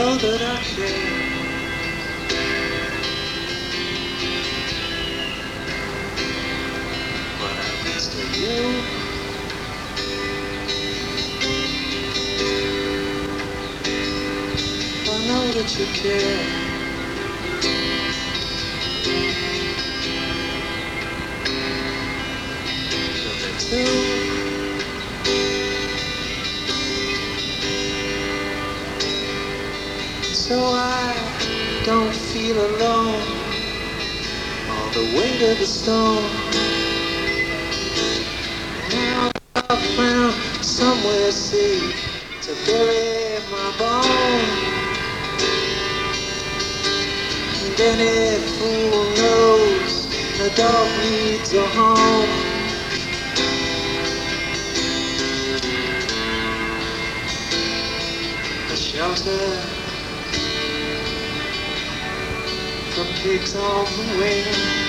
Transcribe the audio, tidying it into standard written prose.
know that I care. But I guess to you, I know that you care. So that too. So I don't feel alone. All the weight of the stone. Now I've found somewhere safe to bury my bone. And any fool knows the dog needs a home. A shelter from pigs on the wing.